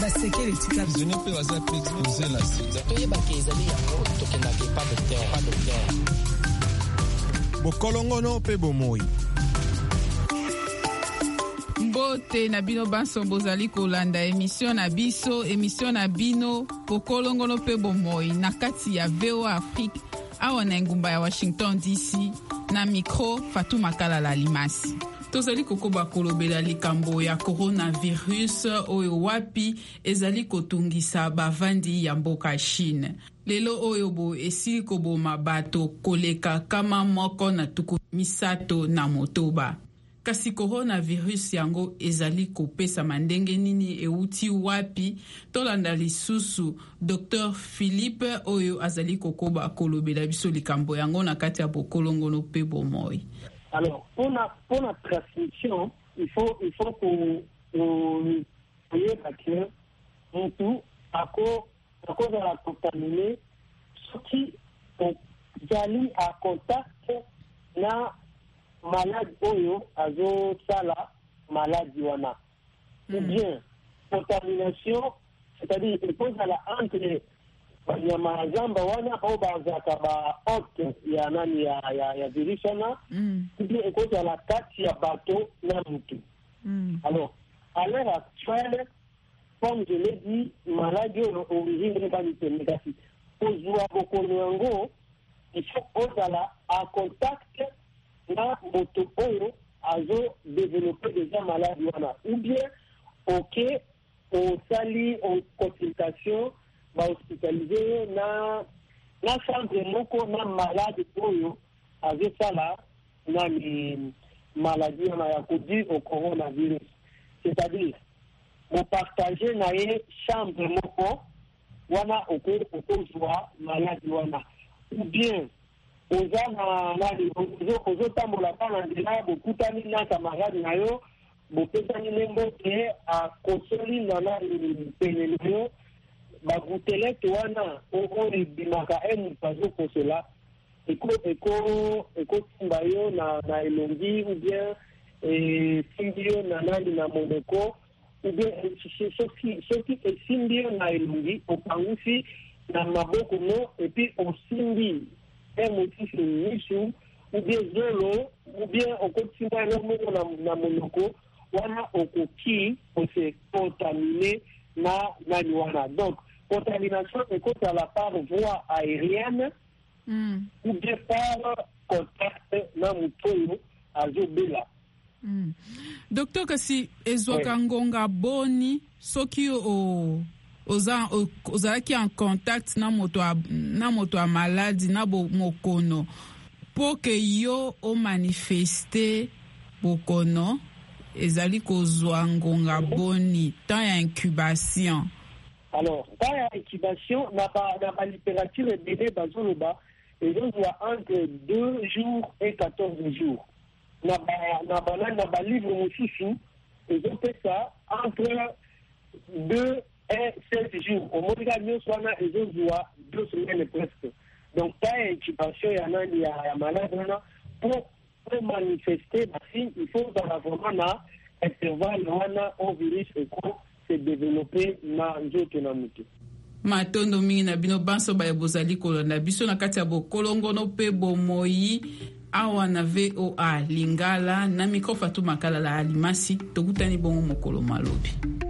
basekele tika zone pe waza pe exposer la sida toyeba ke ezali yango tokendaka pas docteur bokolongono pe bomoi. Mbote na bino banso bozali kolanda émission na bino bokolongono pe bomoi na kati ya VOA Afrique awa na ngumba ya Washington DC na micro Fatou Makala Alimasi. Tozali kokoba kolobela likambo ya coronavirus oyo wapi ezali kotungisa bavandi ya mboka Chine. Lelo oyo bo esili koboma bato koleka kama moko na tuku misato na motoba. Kasi coronavirus yango ezali kopesa mandenge nini euti wapi tolanda lisusu Dr. Philippe oyo azali kokoba kolobela biso likambo yango na kati ya bokolongono pe bomoi. Alors, pour la transmission, il faut qu'on ait que tout à cause de la contaminée, ceux qui sont à contact na malade oyo azo sala maladie wana. Ou bien contamination, c'est-à-dire il pose à la entre banyama zamba wana au bazaka ba hôte ya nani ya virus wana puis écoute à la kati ya bateau na mutu. Alors à l'heure actuelle, comme je l'ai dit, maladie origine de négative. Pour jouer beaucoup yango, il faut aux à contact na moto oyo azo développer déjà maladie wana ou bien OK au sali en consultation ba hospitalisé na centre moko na malade oyo avec ça là na ni maladie na ya kodi au coronavirus, c'est-à-dire on partager na chambre moko wana okozwa maladie wana ou bien ozana na ozotambola pana ndela bokutani na camarade na yo bopesani lembo te a kosoli na penene yo bagutelete wana oyo bimaka pazo kosola eko timba yo na elongi ou bien simbi yo na nani na monoko ou bien soki esimbi yo na elongi opangusi na maboko no epi osimbi motifu misu ou bien zolo ou bien okotimba elomoko na monoko wana okoki ose contaminer na nani wana. Donc contamination écoute à la part voie aérienne ou bien par contact na mutoyo azobela. Docteur kasi ezwaka ngonga boni soki ozalaki en contact na moto a maladi na mokono po ke yo o manifeste bokono ezali kozwa ngonga boni temps ya incubation. Alors, dans l'incubation, la température est donnée dans le bas, et on doit entre 2 jours et 14 jours. Na livre moussissou, et on fait ça entre 2 et 7 jours. Au moins, ils ont 2 semaines presque. Donc, dans l'incubation, il y a malade, pour manifester, il faut vraiment intervalle au virus et se développer na nzoto na mutu. Matondo mingi na bino banso ba bozali kolonda biso na kati ya bokolongono pe bomoi awa na VOA Lingala na micro Fatou Makala Alimasi tokutani bongo mokolo malobi.